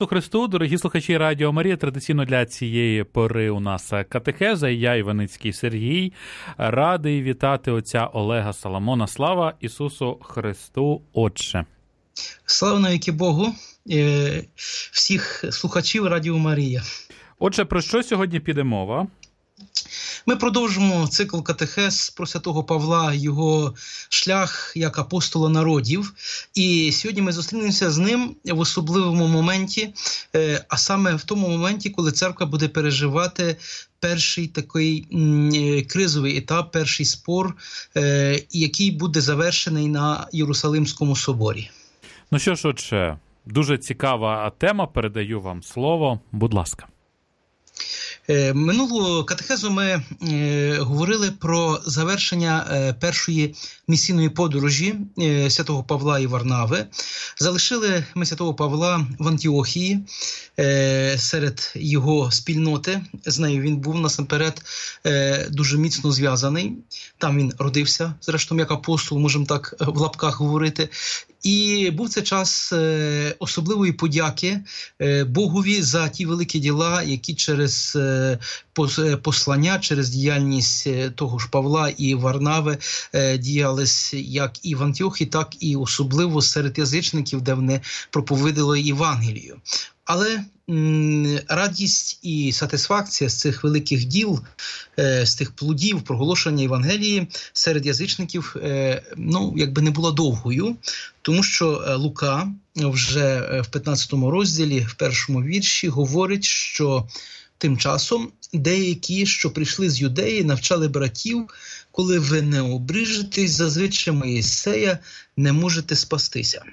Христу, дорогі слухачі Радіо Марія, традиційно для цієї пори у нас катехеза, і я, Іваницький Сергій, радий вітати отця Олега Соломона. Слава Ісусу Христу, Отче! Слава навіки Богу, всіх слухачів Радіо Марія. Отже, про що сьогодні піде мова? Ми продовжимо цикл катехез про святого Павла, його шлях як апостола народів. І сьогодні ми зустрінемося з ним в особливому моменті, а саме в тому моменті, коли церква буде переживати перший такий кризовий етап, перший спор, який буде завершений на Єрусалимському соборі. Ну що ж, отже, дуже цікава тема, передаю вам слово, будь ласка. Минулого катехезу ми говорили про завершення першої місійної подорожі святого Павла і Варнави. Залишили ми святого Павла в Антіохії серед його спільноти. З нею він був насамперед дуже міцно зв'язаний. Там він родився, зрештою, як апостол, можемо так в лапках говорити. І був це час особливої подяки Богові за ті великі діла, які через послання, через діяльність того ж Павла і Варнави діялись як і в Антіохії, так і особливо серед язичників, де вони проповідали Євангелію. Але радість і сатисфакція з цих великих діл, з тих плодів проголошення Євангелії серед язичників, якби не була довгою, тому що Лука вже в 15 розділі, в першому вірші, говорить, що тим часом деякі, що прийшли з Юдеї, навчали братів, коли ви не обрижетесь за звичаєм Моїсея, не можете спастися.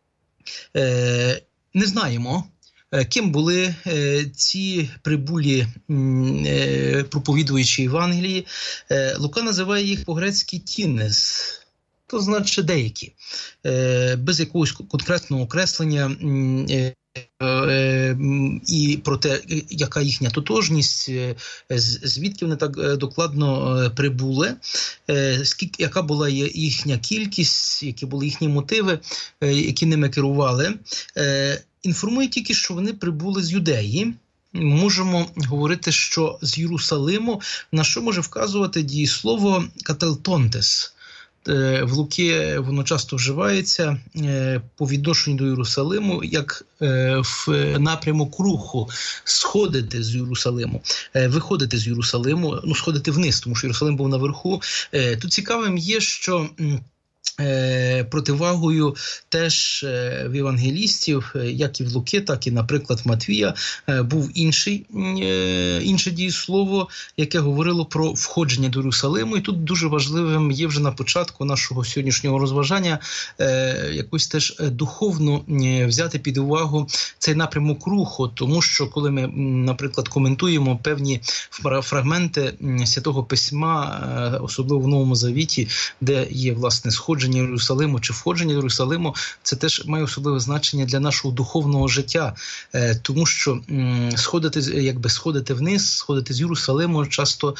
Не знаємо, ким були ці прибулі проповідуючі Євангелії. Лука називає їх по-грецьки «тінес», то значить деякі, без якогось конкретного окреслення і про те, яка їхня тотожність, звідки вони так докладно прибули, яка була їхня кількість, які були їхні мотиви, які ними керували. Інформує тільки, що вони прибули з Юдеї. Можемо говорити, що з Єрусалиму, на що може вказувати дієслово «кателтонтес». В Луки воно часто вживається по відношенню до Єрусалиму, як в напрямок руху сходити з Єрусалиму, виходити з Єрусалиму, сходити вниз, тому що Єрусалим був наверху. Тут цікавим є, що противагою теж в євангелістів, як і в Луки, так і, наприклад, в Матвія, був інше дієслово, яке говорило про входження до Єрусалиму. І тут дуже важливим є вже на початку нашого сьогоднішнього розважання якось теж духовно взяти під увагу цей напрямок руху, тому що коли ми, наприклад, коментуємо певні фрагменти Святого Письма, особливо в Новому Завіті, де є, власне, сходження Єрусалиму чи входження Єрусалиму, це теж має особливе значення для нашого духовного життя, тому що сходити вниз, сходити з Єрусалиму часто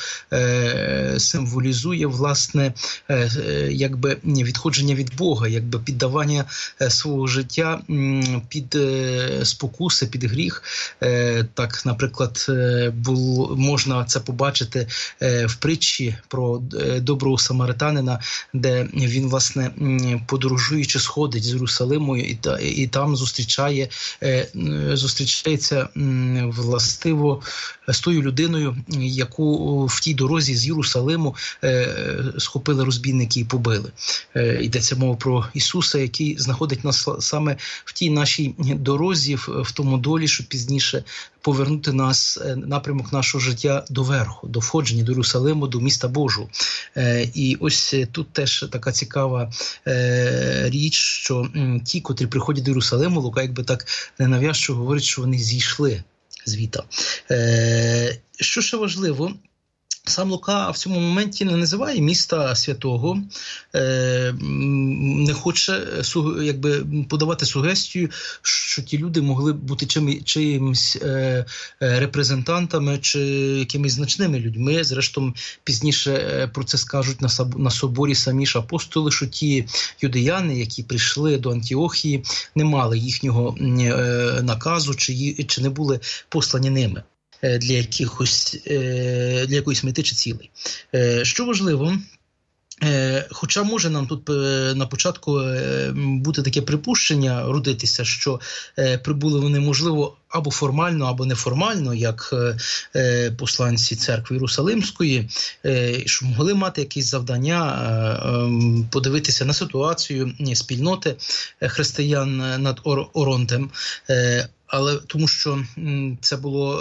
символізує, власне, якби відходження від Бога, якби піддавання свого життя під спокуси, під гріх. Так, наприклад, можна це побачити в притчі про доброго самаританина, де він, власне, подорожуючи, сходить з Єрусалиму і там зустрічається властиво з тою людиною, яку в тій дорозі з Єрусалиму схопили розбійники і побили. Йдеться мова про Ісуса, який знаходить нас саме в тій нашій дорозі, в тому долі, щоб пізніше повернути нас, напрямок нашого життя доверху, до входження до Єрусалиму, до міста Божого. І ось тут теж така цікава річ, що ті, котрі приходять до Єрусалиму, Лука якби так ненав'язчиво говорить, що вони зійшли звідти. Що ще важливо, Сам Лука в цьому моменті не називає міста святого, не хоче подавати сугестію, що ті люди могли бути чиїмсь репрезентантами чи якимись значними людьми. Зрештою, пізніше про це скажуть на соборі самі ж апостоли, що ті юдеяни, які прийшли до Антіохії, не мали їхнього наказу чи не були послані ними для якоїсь мети чи цілей. Що важливо, хоча може нам тут на початку бути таке припущення, родитися, що прибули вони, можливо, або формально, або неформально, як посланці церкви Єрусалимської, що могли мати якісь завдання подивитися на ситуацію спільноти християн над Оронтем, але тому що це було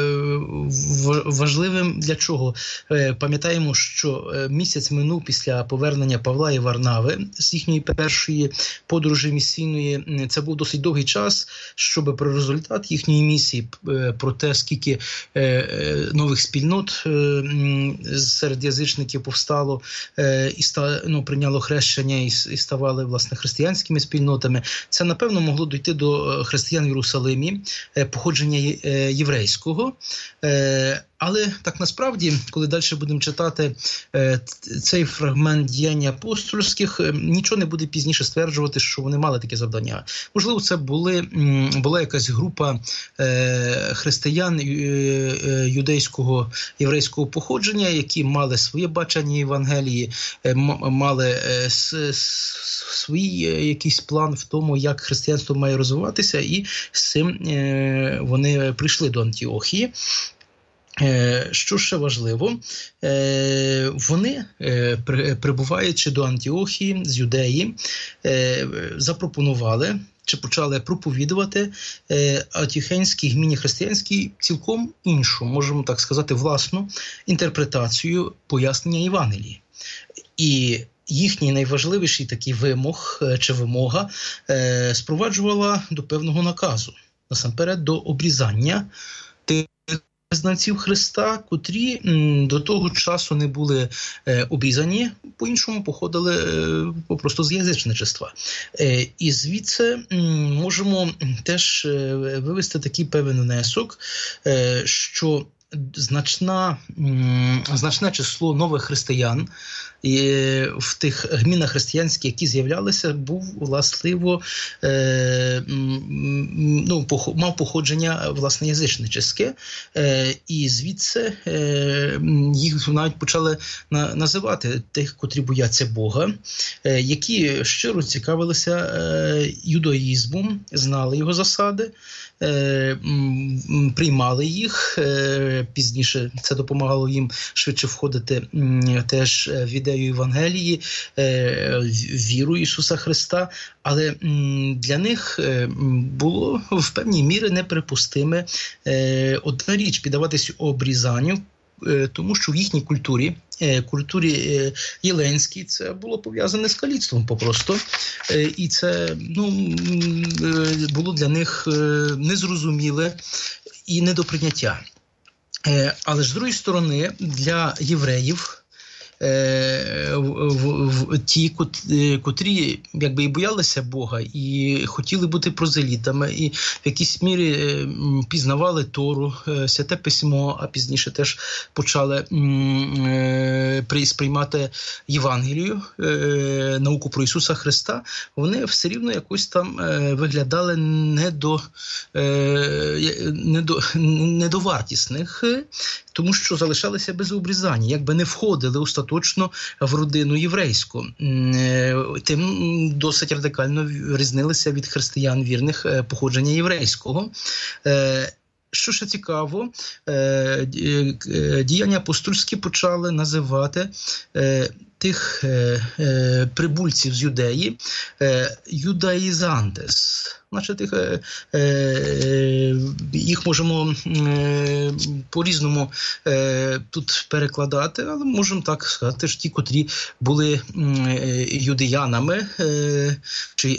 важливим для чого? Пам'ятаємо, що місяць минув після повернення Павла і Варнави з їхньої першої подорожі місійної. Це був досить довгий час, щоб про результат їхньої місії, про те, скільки нових спільнот серед язичників повстало і прийняло хрещення і ставали, власне, християнськими спільнотами. Це, напевно, могло дійти до християн в Єрусалимі, походження єврейського. Але так насправді, коли далі будемо читати цей фрагмент діянь апостольських, нічого не буде пізніше стверджувати, що вони мали таке завдання. Можливо, це була якась група християн юдейського, єврейського походження, які мали своє бачення Євангелії, мали свій якийсь план в тому, як християнство має розвиватися, і з цим вони прийшли до Антіохії. Що ще важливо, вони, прибуваючи до Антіохії з Юдеї, запропонували чи почали проповідувати антіохійській гміні християнській цілком іншу, можемо так сказати, власну інтерпретацію пояснення Євангелії. І їхній найважливіший такий вимога спроваджувала до певного наказу, насамперед до обрізання тих знавців Христа, котрі до того часу не були обрізані, по-іншому походили просто з язичничества. І звідси можемо теж вивести такий певний внесок, що значне число нових християн в тих гмінах християнських, які з'являлися, мав походження, власне, язичническе, і звідси їх навіть почали називати тих, котрі бояться Бога, які щиро цікавилися юдаїзмом, знали його засади, приймали їх. Пізніше це допомагало їм швидше входити теж в ідею Євангелії, віру Ісуса Христа, але для них було в певній мірі неприпустиме одна річ – піддаватися обрізанню, тому що в їхній культурі єленській, це було пов'язане з каліцтвом попросту. І це було для них незрозуміле і не до прийняття. Але ж з другої сторони, для євреїв, ті, котрі якби і боялися Бога, і хотіли бути прозелітами, і в якійсь мірі пізнавали Тору, Святе Письмо, а пізніше теж почали сприймати Євангелію, науку про Ісуса Христа, вони все рівно якось там виглядали недовартісних, тому що залишалися без обрізання, якби не входили остаточно в родину єврейську. Тим досить радикально різнилися від християн вірних походження єврейського. Що ще цікаво, діяння апостольські почали називати тих прибульців з Юдеї юдаїзантес, значить тих їх можемо по-різному тут перекладати, але можемо так сказати, що ті, котрі були юдеянами, чи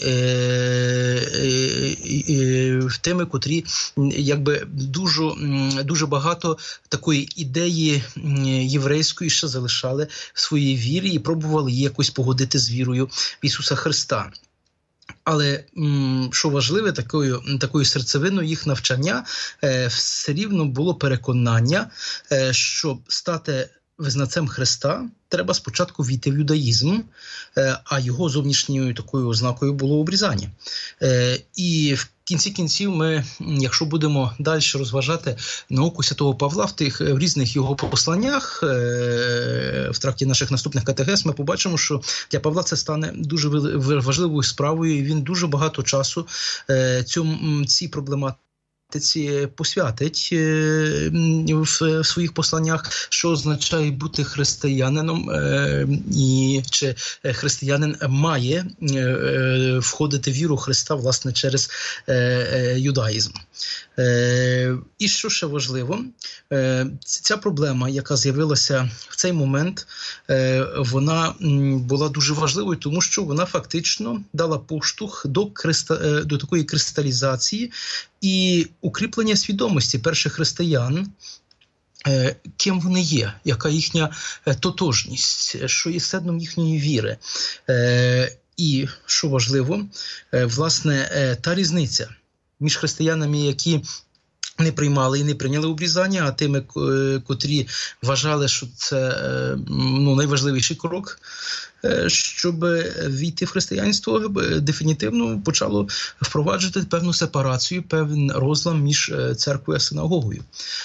тими, котрі якби дуже багато такої ідеї єврейської ще залишали в своїй вірі і пробували її якось погодити з вірою в Ісуса Христа. Але, що важливе, такою серцевиною їх навчання все рівно було переконання, щоб стати визнавцем Христа, треба спочатку війти в юдаїзм, а його зовнішньою такою ознакою було обрізання. І в кінці кінців ми, якщо будемо далі розважати науку святого Павла в різних його посланнях, в тракті наших наступних катехез, ми побачимо, що для Павла це стане дуже важливою справою, і він дуже багато часу цій проблематиці посвятить в своїх посланнях, що означає бути християнином, і чи християнин має входити в віру Христа, власне, через юдаїзм. І що ще важливо, ця проблема, яка з'явилася в цей момент, вона була дуже важливою, тому що вона фактично дала поштовх до такої кристалізації і укріплення свідомості перших християн, ким вони є, яка їхня тотожність, що є седном їхньої віри. І, що важливо, власне, та різниця між християнами, які не приймали і не прийняли обрізання, а тими, котрі вважали, що це найважливіший крок, щоб війти в християнство, дефінітивно почало впроваджувати певну сепарацію, певний розлам між церквою і синагогою.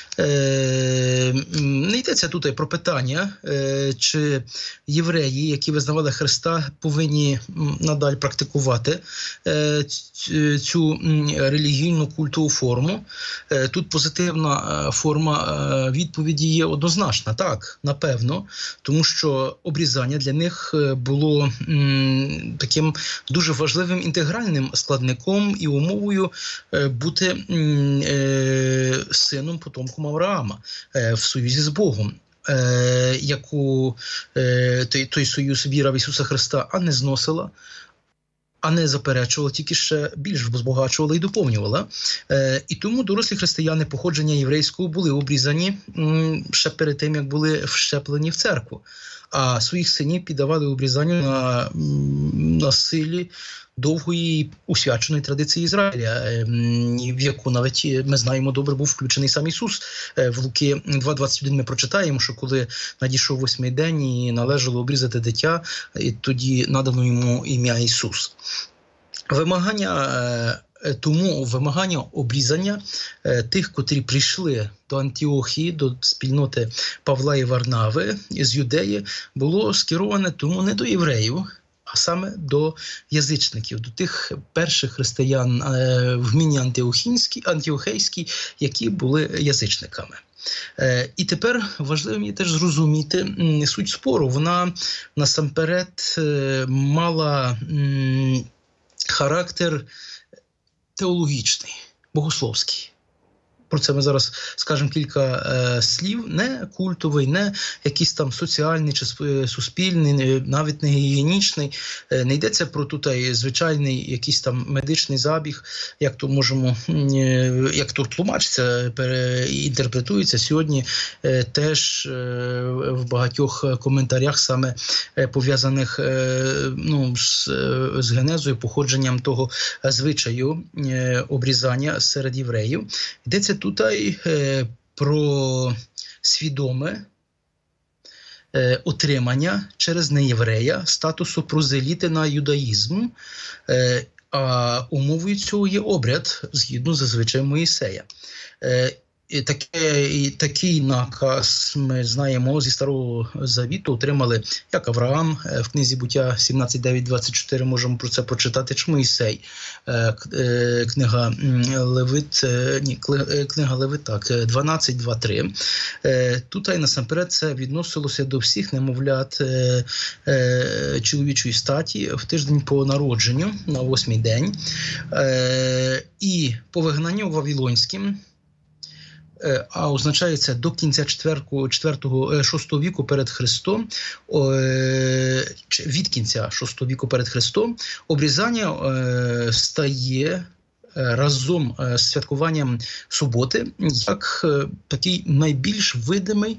Не йдеться тут про питання, чи євреї, які визнавали Христа, повинні надалі практикувати цю релігійну культову форму. Тут позитивна форма відповіді є однозначна. Так, напевно, тому що обрізання для них було таким дуже важливим інтегральним складником і умовою бути сином, потомком Авраама в союзі з Богом, яку той союз віра в Ісуса Христа не зносила, а не заперечувала, тільки ще більш збагачувала і доповнювала. І тому дорослі християни походження єврейського були обрізані ще перед тим, як були вщеплені в церкву. А своїх синів піддавали обрізанню на силі довгої усвяченої традиції Ізраїля, в яку навіть ми знаємо добре був включений сам Ісус. В Луки 2:21 ми прочитаємо, що коли надійшов 8-й день і належало обрізати дитя, і тоді надано йому ім'я Ісус. Вимагання обрізання тих, котрі прийшли до Антіохії, до спільноти Павла і Варнави з Юдеї, було скероване тому не до євреїв, а саме до язичників, до тих перших християн в міні-антіохейській, які були язичниками. І тепер важливо мені теж зрозуміти суть спору. Вона насамперед мала характер теологічний, богословський. Про це ми зараз скажемо кілька слів. Не культовий, не якийсь там соціальний чи суспільний, навіть не гігієнічний. Не йдеться про звичайний якийсь там медичний забіг, як то тлумачиться, інтерпретується сьогодні теж в багатьох коментарях, саме пов'язаних з генезою, походженням того звичаю обрізання серед євреїв. Йдеться тут про свідоме отримання через неєврея статусу прозеліти на юдаїзм, а умовою цього є обряд згідно з звичаєм Моїсея. Такий наказ ми знаємо зі Старого Завіту, отримали як Авраам в книзі Буття 17:9-24, можемо про це прочитати, чи Моїсей. Книга Левит, 12:2-3. Тут насамперед це відносилося до всіх немовлят чоловічої статі в тиждень по народженню, на 8-й день. І по вигнанню вавилонським а означає це до кінця 6 віку перед Христом, від кінця 6 віку перед Христом, обрізання стає разом з святкуванням суботи як такий найбільш видимий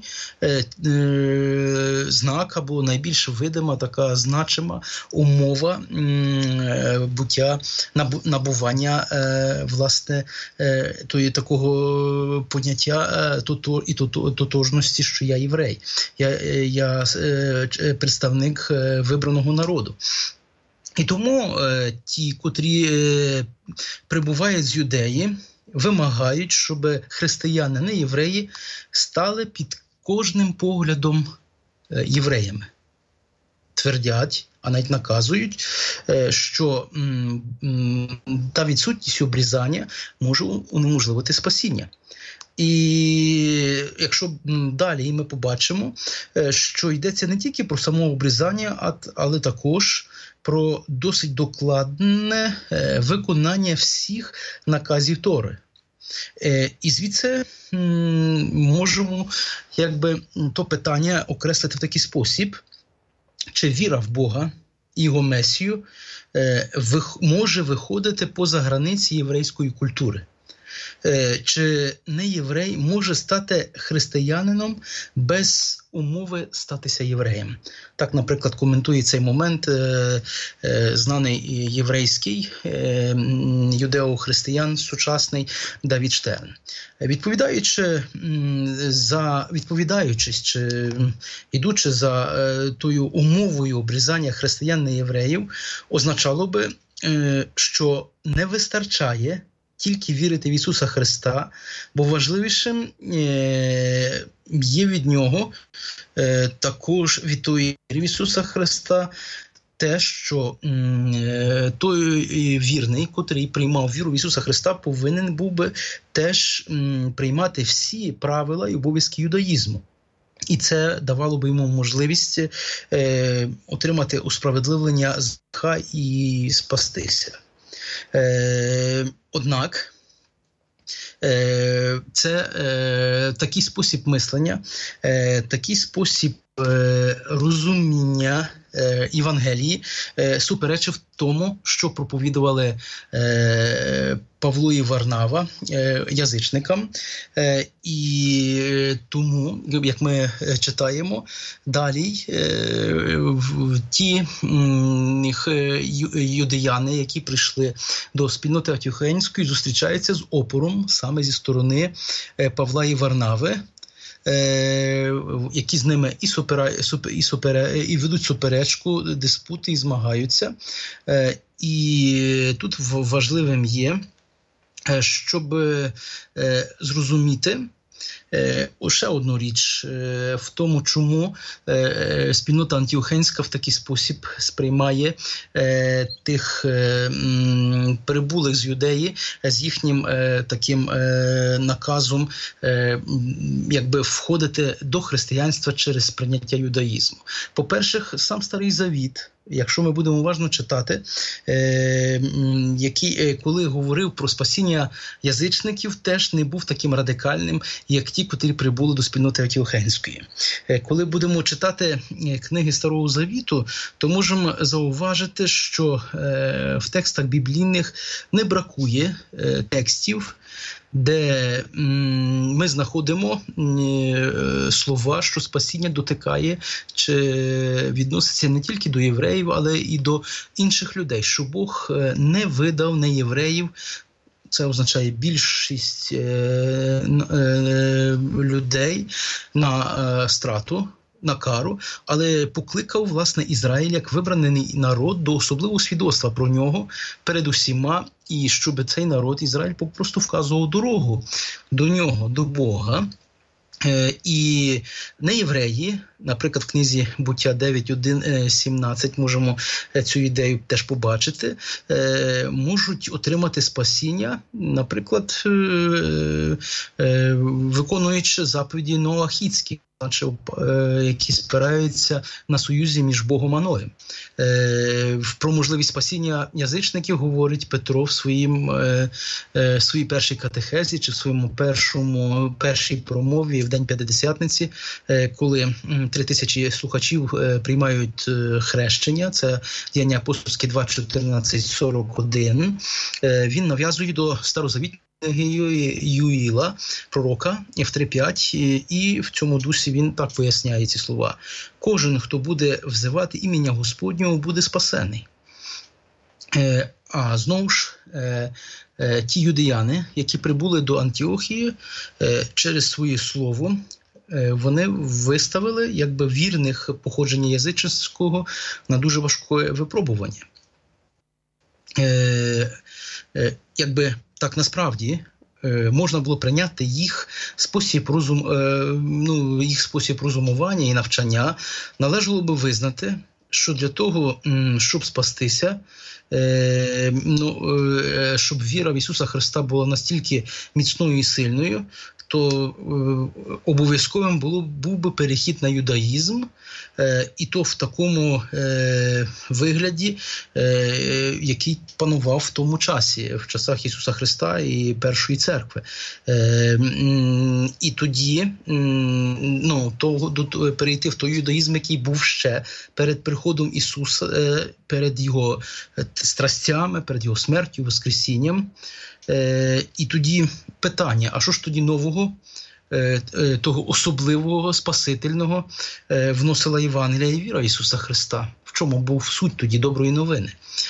знак або найбільш видима така значима умова буття, набування власне такого поняття і тотожності, що я єврей, я представник вибраного народу. І тому ті, котрі прибувають з Юдеї, вимагають, щоб християни, не євреї, стали під кожним поглядом євреями. Твердять, а навіть наказують, що та відсутність обрізання може унеможливити спасіння. І якщо далі ми побачимо, що йдеться не тільки про самообрізання, але також про досить докладне виконання всіх наказів Тори. І звідси можемо то питання окреслити в такий спосіб, чи віра в Бога і Його Месію може виходити поза границі єврейської культури. Чи не єврей може стати християнином без умови статися євреєм. Так, наприклад, коментує цей момент знаний єврейський юдео-християн сучасний Давід Штерн. Відповідаючись, чи ідучи за тою умовою обрізання християн не євреїв, означало би, що не вистачає тільки вірити в Ісуса Христа, бо важливішим є від Нього, також від тої віри в Ісуса Христа, те, що той вірний, котрий приймав віру в Ісуса Христа, повинен був би теж приймати всі правила і обов'язки юдаїзму. І це давало би йому можливість отримати усправедливлення з гріха і спастися. Однак це такий спосіб мислення, такий спосіб розуміння Євангелії суперечив тому, що проповідували Павло і Варнава язичникам. І тому, як ми читаємо далі, ті юдеяни, які прийшли до спільноти Антіохейської, зустрічаються з опором саме зі сторони Павла і Варнави, які з ними і ведуть суперечку, диспути і змагаються. І тут важливим є, щоб зрозуміти ще одну річ в тому, чому спільнота Антіохейська в такий спосіб сприймає тих прибулих з Юдеї з їхнім таким наказом входити до християнства через прийняття юдаїзму. По-перше, сам Старий Завіт, якщо ми будемо уважно читати, коли говорив про спасіння язичників, теж не був таким радикальним, як ті, котрі прибули до спільноти Антіохейської. Коли будемо читати книги Старого Завіту, то можемо зауважити, що в текстах біблійних не бракує текстів, де ми знаходимо слова, що спасіння дотикає чи відноситься не тільки до євреїв, але і до інших людей, що Бог не видав неєвреїв, це означає більшість людей, на страту, на кару, але покликав, власне, Ізраїль як вибраний народ до особливого свідоцтва про нього перед усіма, і щоб цей народ, Ізраїль, просто вказував дорогу до нього, до Бога. І неєвреї, наприклад, в книзі Буття 9:1-17 можемо цю ідею теж побачити, можуть отримати спасіння, наприклад, виконуючи заповіді ноахідські, які спираються на союзі між Богом і Ноєм. Про можливість спасіння язичників говорить Петро в своїй першій катехезі чи в своєму першій промові в День П'ятидесятниці, коли 3000 слухачів приймають хрещення. Це Діяння апостольські 2:14-41. Він нав'язує до старозавітнього Юїла, пророка, в 3:5, і в цьому дусі він так поясняє ці слова. Кожен, хто буде взивати ім'я Господнього, буде спасений. А знову ж, ті юдеяни, які прибули до Антіохії, через своє слово, вони виставили якби вірних походження язичницького на дуже важке випробування. Якби так насправді можна було прийняти їх спосіб розумування і навчання, належало би визнати, що для того, щоб спастися, щоб віра в Ісуса Христа була настільки міцною і сильною, то обов'язковим був би перехід на юдаїзм, і то в такому вигляді, який панував в тому часі, в часах Ісуса Христа і Першої церкви. І тоді перейти в той юдаїзм, який був ще перед приходом Ісуса, перед Його страстями, перед Його смертю, Воскресінням. І тоді питання, а що ж тоді нового, того особливого, спасительного вносила Євангелія і віра Ісуса Христа? В чому був суть тоді доброї новини?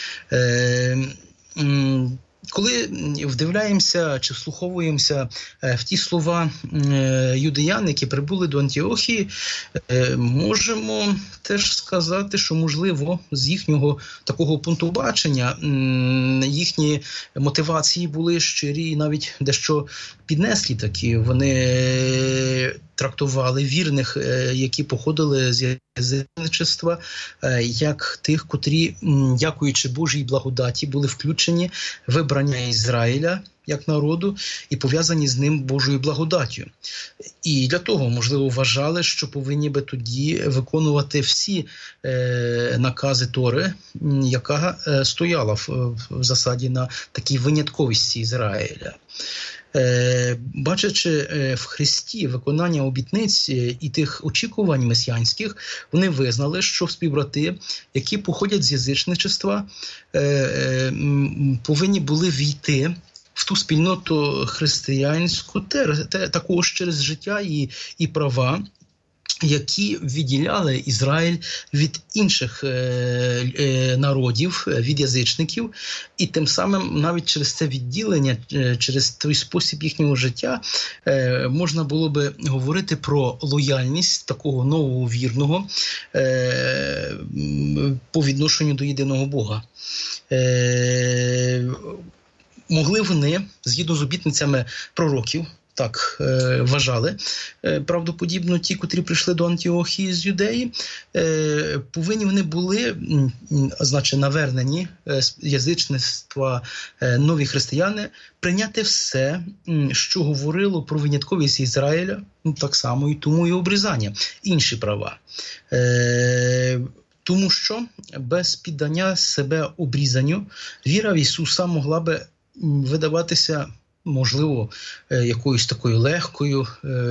Коли вдивляємося чи вслуховуємося в ті слова юдеян, які прибули до Антіохії, можемо теж сказати, що, можливо, з їхнього такого пункту бачення їхні мотивації були щирі і навіть дещо піднеслі такі. Вони трактували вірних, які походили з язичництва, як тих, котрі, дякуючи Божій благодаті, були включені в вибрання Ізраїля як народу і пов'язані з ним Божою благодаттю. І для того, можливо, вважали, що повинні би тоді виконувати всі накази Тори, яка стояла в засаді на такій винятковості Ізраїля. Бачачи в Христі виконання обітниць і тих очікувань месіанських, вони визнали, що співбрати, які походять з язичничества, повинні були війти в ту спільноту християнську також через життя і права, які відділяли Ізраїль від інших народів, від язичників, і тим самим навіть через це відділення, через той спосіб їхнього життя можна було би говорити про лояльність такого нового вірного по відношенню до єдиного Бога. Могли вони, згідно з обітницями пророків, так вважали, правдоподібно ті, котрі прийшли до Антіохії з Юдеї, повинні вони були, значить, навернені з язичництва нові християни, прийняти все, що говорило про винятковість Ізраїля, так само і тому і обрізання, інші права. Тому що без піддання себе обрізанню віра в Ісуса могла би видаватися, можливо, якоюсь такою легкою,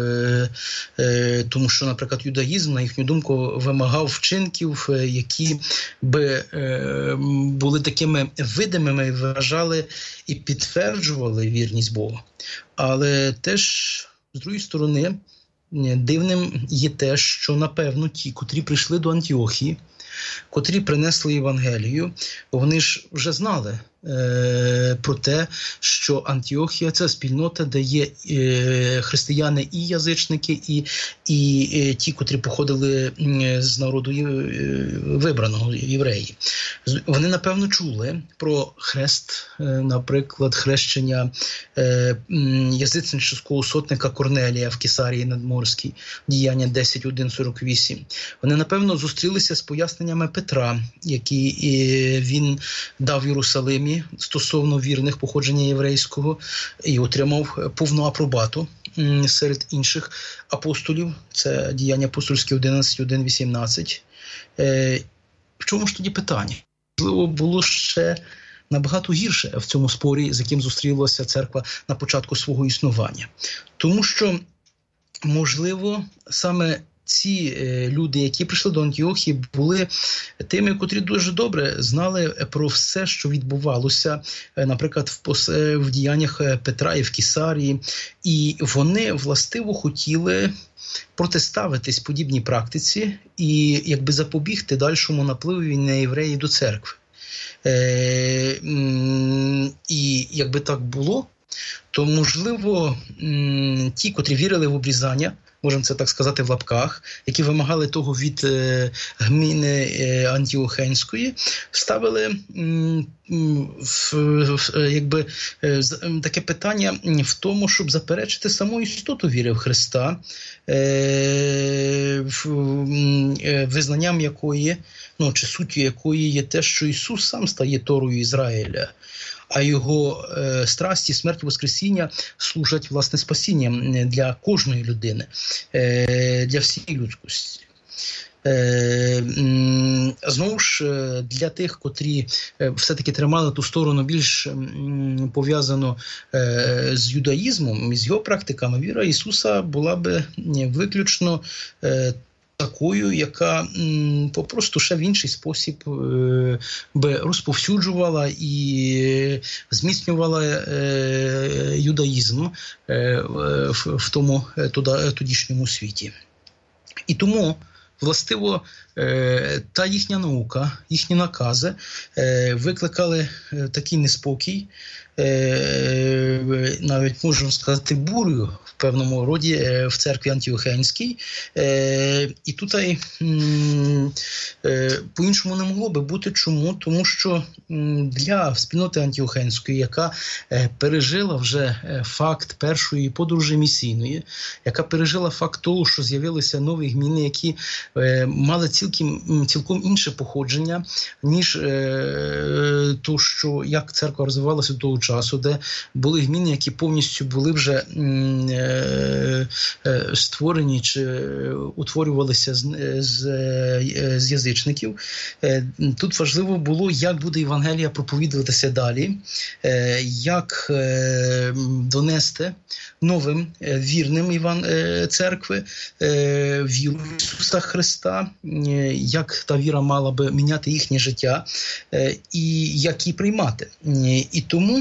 тому що, наприклад, юдаїзм, на їхню думку, вимагав вчинків, які би були такими видимими, вважали і підтверджували вірність Бога. Але теж, з другої сторони, дивним є те, що, напевно, ті, котрі прийшли до Антіохії, котрі принесли Євангелію, вони ж вже знали про те, що Антіохія – це спільнота, де є християни і язичники, і ті, котрі походили з народу вибраного, євреї. Вони, напевно, чули про хрест, наприклад, хрещення язичницького сотника Корнелія в Кесарії Надморській, Діяння 10:1-48. Вони, напевно, зустрілися з поясненнями Петра, які він дав в Єрусалимі стосовно вірних походження єврейського, і отримав повну апробату серед інших апостолів. Це Діяння апостольські 11:1-18. В чому ж тоді питання? Можливо, було ще набагато гірше в цьому спорі, з яким зустрілася церква на початку свого існування. Тому що, можливо, саме ці люди, які прийшли до Антіохії, були тими, котрі дуже добре знали про все, що відбувалося, наприклад, в діяннях Петра і в Кесарії. І вони властиво хотіли протиставитись подібній практиці і якби запобігти дальшому напливу на євреїв до церкви. І якби так було, то, можливо, ті, котрі вірили в обрізання, можемо це так сказати в лапках, які вимагали того від гміни Антіохенської, ставили якби таке питання в тому, щоб заперечити саму істоту віри в Христа, визнанням якої, чи суттю якої є те, що Ісус сам стає Торою Ізраїля, а його страсті, смерть і воскресіння служать, власне, спасінням для кожної людини, для всієї людськості. Знову ж, для тих, котрі все-таки тримали ту сторону більш пов'язану з юдаїзмом, з його практиками, віра Ісуса була би виключно такою, яка попросту ще в інший спосіб би розповсюджувала і зміцнювала юдаїзм в тому тодішньому світі. І тому, властиво, та їхня наука, їхні накази викликали такий неспокій, навіть можемо сказати бурю в певному роді в церкві Антіохенській. І тут по-іншому не могло би бути. Чому? Тому що для спільноти Антіохенської, яка пережила вже факт першої подорожі місійної, яка пережила факт того, що з'явилися нові гміни, які мали цілком інше походження, ніж то, що як церква розвивалася до того часу, де були гміни, які повністю були вже створені чи утворювалися з язичників. Тут важливо було, як буде Євангелія проповідуватися далі, як донести новим вірним церкви віру в Ісуса Христа, як та віра мала би міняти їхнє життя і як її приймати. І тому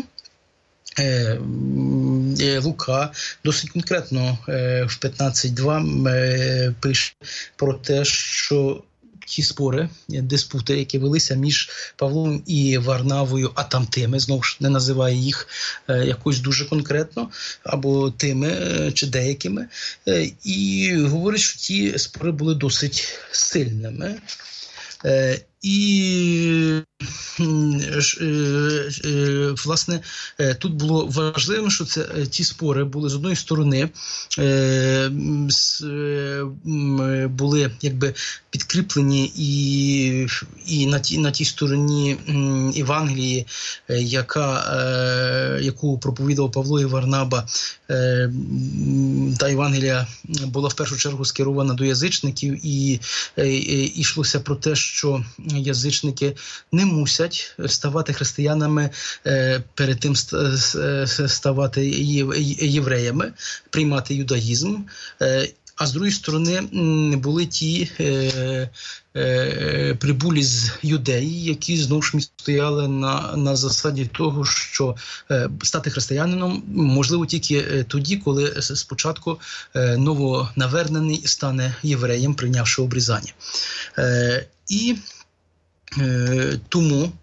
Лука досить конкретно в 15:2 пише про те, що ті спори, диспути, які велися між Павлом і Варнавою, а там тими, знову ж не називає їх якось дуже конкретно, або тими чи деякими, і говорить, що ті спори були досить сильними. І, власне, тут було важливо, що ті спори були з одної сторони, були якби підкріплені і на тій стороні Євангелії, яку проповідав Павло і Варнаба, та Євангелія була в першу чергу скерована до язичників, і йшлося про те, що язичники не мусять ставати християнами, перед тим ставати євреями, приймати юдаїзм. А з другої сторони були ті прибулі з Юдеї, які знову ж стояли на засаді того, що стати християнином можливо тільки тоді, коли спочатку новонавернений стане євреєм, прийнявши обрізання. І тому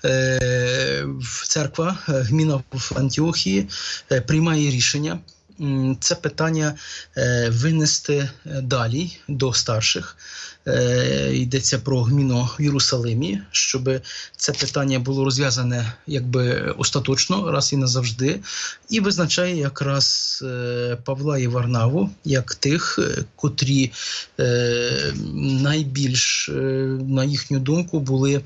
церква, гміна в Антіохії приймає рішення це питання винести далі до старших. Йдеться про гміну в Єрусалимі, щоб це питання було розв'язане якби остаточно, раз і назавжди, і визначає якраз Павла і Варнаву як тих, котрі найбільш, на їхню думку, були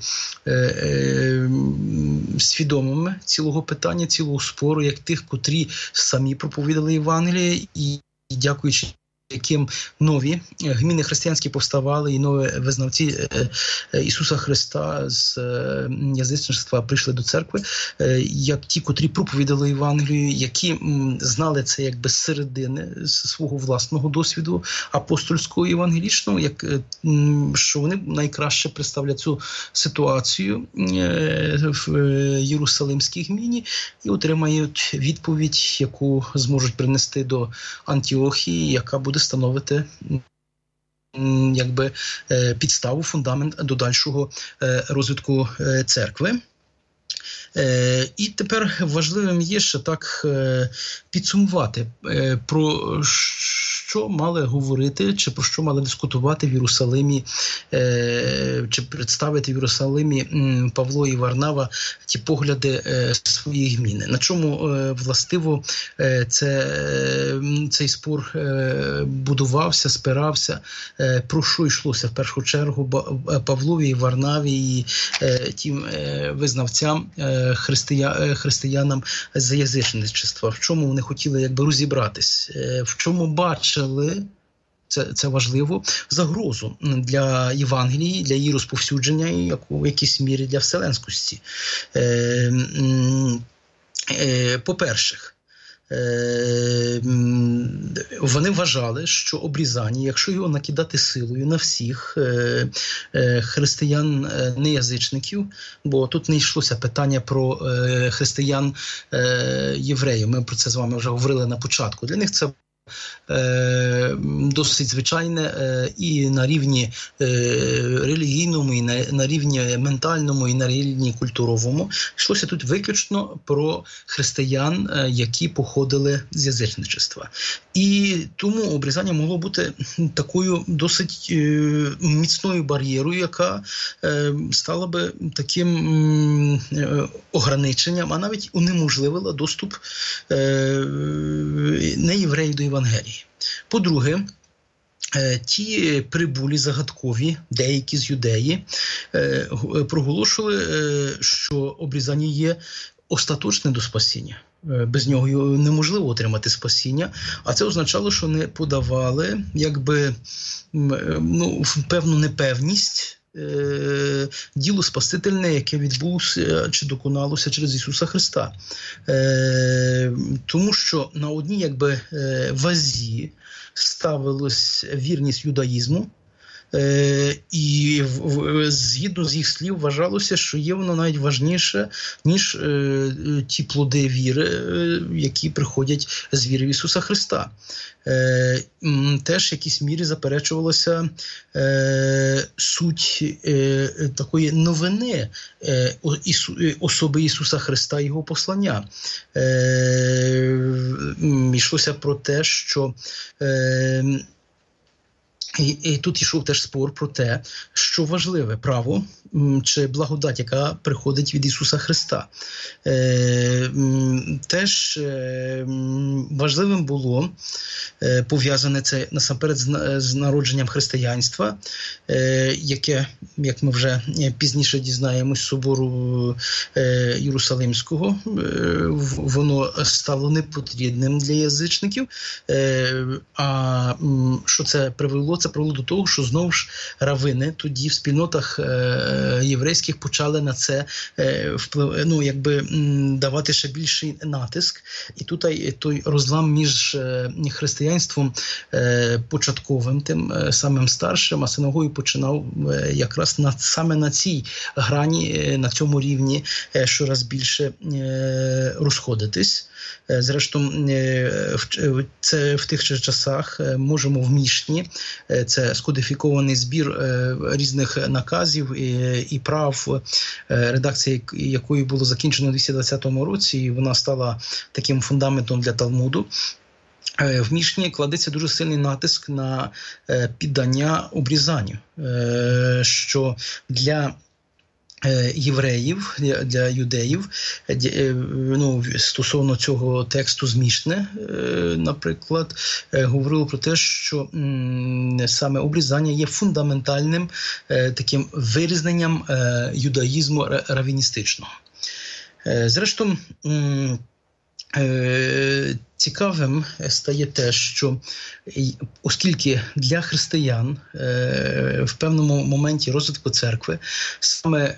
свідомими цілого питання, цілого спору, як тих, котрі самі проповідали Євангелія і дякуючи яким нові гміни християнські повставали і нові визнавці Ісуса Христа з язичництва прийшли до церкви, як ті, котрі проповідали Євангелію, які знали це якби з середини, з свого власного досвіду апостольського євангелічного, що вони найкраще представлять цю ситуацію в Єрусалимській гміні і отримають відповідь, яку зможуть принести до Антіохії, яка буде становити якби підставу, фундамент до дальшого розвитку церкви. І тепер важливим є ще так підсумувати, про що мали говорити, чи про що мали дискутувати в Єрусалимі, чи представити в Єрусалимі Павло і Варнава ті погляди своєї гміни. На чому властиво цей спор будувався, спирався, про що йшлося в першу чергу Павлові і Варнаві і тим визнавцям, християнам з язичництва, в чому вони хотіли якби розібратись, в чому бачили, це важливо, загрозу для Євангелії, для її розповсюдження і в якійсь мірі для вселенськості. По-перше, вони вважали, що обрізання, якщо його накидати силою на всіх християн-неязичників, бо тут не йшлося питання про християн-євреїв, ми про це з вами вже говорили на початку, для них це досить звичайне і на рівні релігійному, і на рівні ментальному, і на рівні культуровому. Йшлося тут виключно про християн, які походили з язичництва. І тому обрізання могло бути такою досить міцною бар'єрою, яка стала би таким ограниченням, а навіть унеможливила доступ неєвреїв до Євангелії. По-друге, ті прибулі загадкові, деякі з юдеї, проголошували, що обрізання є остаточне до спасіння. Без нього неможливо отримати спасіння, а це означало, що не подавали якби певну непевність діло спасительне, яке відбулося чи доконалося через Ісуса Христа. Тому що на одній якби вазі ставилась вірність юдаїзму, і згідно з їх слів вважалося, що є воно навіть важніше, ніж ті плоди віри, які приходять з віри в Ісуса Христа. Теж в якійсь мірі заперечувалася суть такої новини особи Ісуса Христа і Його послання. Йшлося про те, що і тут йшов теж спор про те, що важливе – право чи благодать, яка приходить від Ісуса Христа. Теж важливим було пов'язане це насамперед з народженням християнства, яке, як ми вже пізніше дізнаємось, собору Єрусалимського, воно стало непотрібним для язичників. А що це привело? Це привело до того, що знову ж равини тоді в спільнотах єврейських почали на це давати ще більший натиск. І тут той розлам між християнством початковим, тим самим старшим, а синагогою починав якраз саме на цій грані, на цьому рівні щораз більше розходитись. Зрештою, це в тих часах можемо в Мішні, це скодифікований збір різних наказів і прав, редакція якої було закінчено у 220 році, і вона стала таким фундаментом для Талмуду. В Мішні кладеться дуже сильний натиск на піддання обрізанню, що для євреїв, для юдеїв, стосовно цього тексту з Мішне, наприклад, говорило про те, що саме обрізання є фундаментальним таким вирізненням юдаїзму равіністичного. Зрештою, цікавим стає те, що оскільки для християн в певному моменті розвитку церкви саме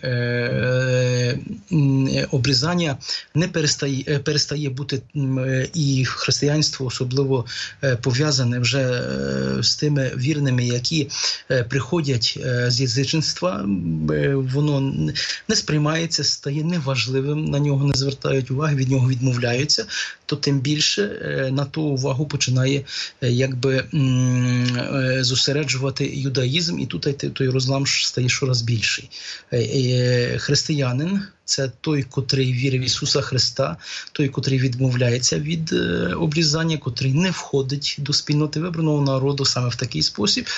обрізання не перестає бути, і християнство особливо пов'язане вже з тими вірними, які приходять з язичництва, воно не сприймається, стає неважливим, на нього не звертають уваги, від нього відмовляються, то тим більше на ту увагу починає якби зосереджувати юдаїзм, і тут той розлам стає щораз більший. Християнин – це той, котрий вірить в Ісуса Христа, той, котрий відмовляється від обрізання, котрий не входить до спільноти вибраного народу саме в такий спосіб.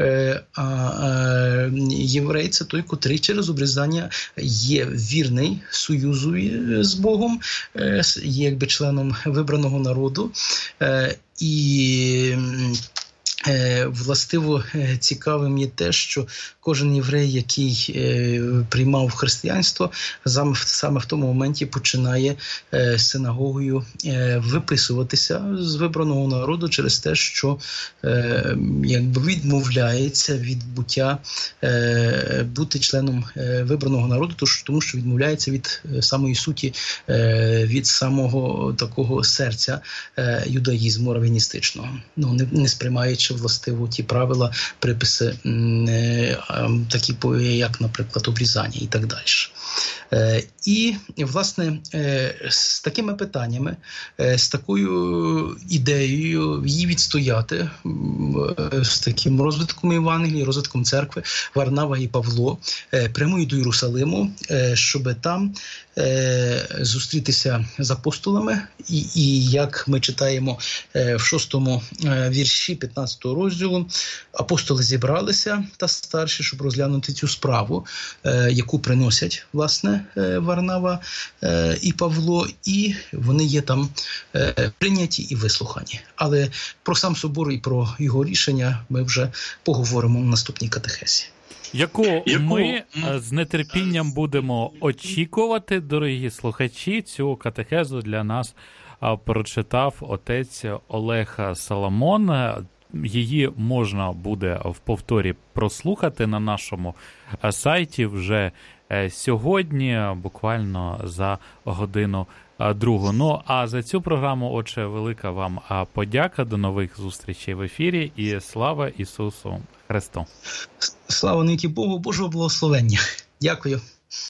А єврей – це той, котрий через обрізання є вірний союзу з Богом, є якби членом вибраного народу. І властиво цікавим є те, що кожен єврей, який приймав християнство, саме в тому моменті починає синагогою виписуватися з вибраного народу через те, що якби відмовляється від бути членом вибраного народу, тому що відмовляється від самої суті, від самого такого серця юдаїзму равіністичного, не сприймаючи властиво ті правила, приписи, такі як, наприклад, обрізання і так далі. І, власне, з такими питаннями, з такою ідеєю її відстояти, з таким розвитком Євангелії, розвитком церкви, Варнава і Павло прямують до Єрусалиму, щоб там зустрітися з апостолами. І як ми читаємо в 6-му вірші 15-го розділу, апостоли зібралися та старші, щоб розглянути цю справу, яку приносять, власне, Варнава і Павло, і вони є там прийняті і вислухані. Але про сам собор і про його рішення ми вже поговоримо в наступній катехезі. Яку ми з нетерпінням будемо очікувати, дорогі слухачі. Цю катехезу для нас прочитав отець Олег Соломон. Її можна буде в повторі прослухати на нашому сайті вже сьогодні, буквально за годину-другу. Ну, а за цю програму, отже, велика вам подяка. До нових зустрічей в ефірі. І слава Ісусу Христу! Слава навіки Богу, Божого благословення! Дякую!